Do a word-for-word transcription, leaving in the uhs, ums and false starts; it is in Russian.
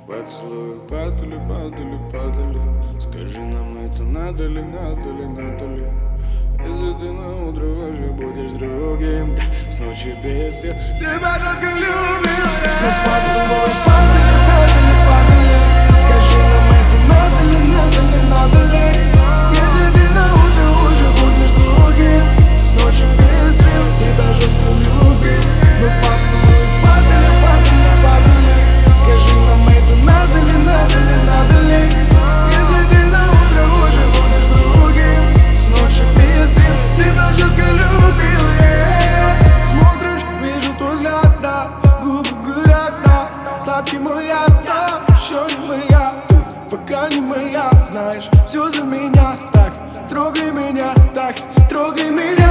В поцелуях падали, падали, падали. Скажи, нам это надо ли, надо ли, надо ли? Если ты на утро уже будешь с другим, да, с ночи без сил тебя жестко любил я. Мы в поцелуях падали, падали, падали. Скажи, нам это надо ли, надо ли, надо ли? Если ты на утро уже будешь с другим, с ночи без сил тебя жестко любил. Мы в поцелуях падали, падали, падали. Скажи, нам это надо ли, надо ли, надо ли? Если ты на утро уже будешь с другим, с ночи без сил тебя жестко любил я. Смотришь, вижу твой взгляд, да, губы горят, да. Сладкий мой яд, да, еще не моя. Ты пока не моя, знаешь, все за меня. Так, трогай меня, так, трогай меня.